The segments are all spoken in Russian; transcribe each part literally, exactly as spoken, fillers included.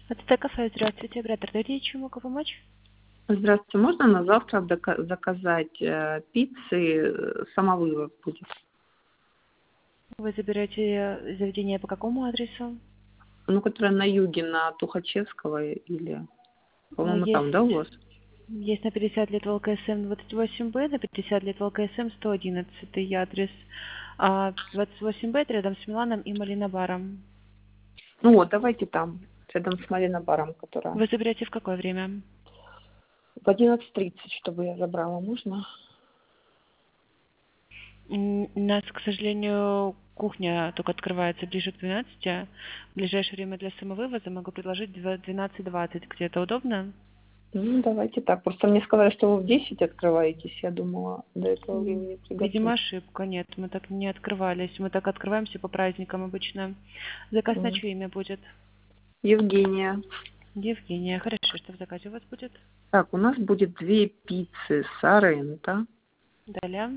Это кафе, здравствуйте, оператор, дайте чему могу помочь? Здравствуйте, можно на завтра дока- заказать э, пиццы, э, самовывоз будет? Вы заберете заведение по какому адресу? Ну, которая на юге, на Тухачевского или, О, по-моему, Есть, там, да, у вас? есть на пятьдесят лет ВЛКСМ двадцать восемь Б, на пятьдесят лет ВЛКСМ сто одиннадцать адрес. А двадцать восемь Б это рядом с Миланом и Малинобаром. Ну вот, давайте там, рядом с Маринобаром, которая. Вы заберете в какое время? В одиннадцать тридцать, чтобы я забрала, можно? М, У нас, к сожалению, кухня только открывается ближе к двенадцати. В ближайшее время для самовывоза могу предложить двенадцать двадцать. Где-то удобно? Ну, давайте так. Просто мне сказали, что вы в десять открываетесь. Я думала, до этого М, времени Видимо, приготовить. ошибка. Нет, мы так не открывались. Мы так открываемся по праздникам обычно. Заказ на М. чье имя будет? Евгения. Евгения. Хорошо, что в заказе у вас будет? Так, у нас будет две пиццы Соренто. Далее.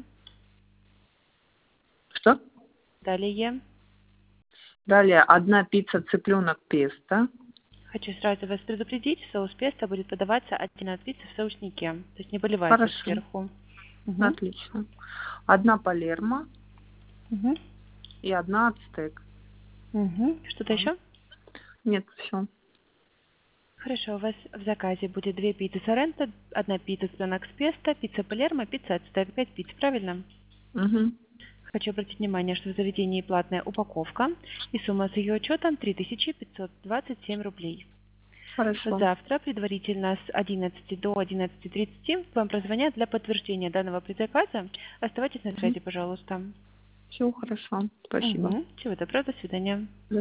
Что? Далее. Далее одна пицца цыпленок песто. Хочу сразу вас предупредить, соус песто будет подаваться отдельно от пиццы в соуснике. То есть не поливается Хорошо, сверху. Угу. отлично. Одна палермо Угу. и одна ацтек. Угу. Что-то М. еще? Нет, все. Хорошо, у вас в заказе будет две пиццы Соренто, одна пицца цыпленок с песто, пицца Палермо, пицца ацтек. Пять пиц, правильно? Угу. Хочу обратить внимание, что в заведении платная упаковка и сумма с ее учетом три тысячи пятьсот двадцать семь рублей. Хорошо. Завтра предварительно с одиннадцати до одиннадцати тридцати вам прозвонят для подтверждения данного предзаказа. Оставайтесь на Угу. связи, пожалуйста. Все хорошо. Спасибо. Угу. Всего доброго, до свидания. До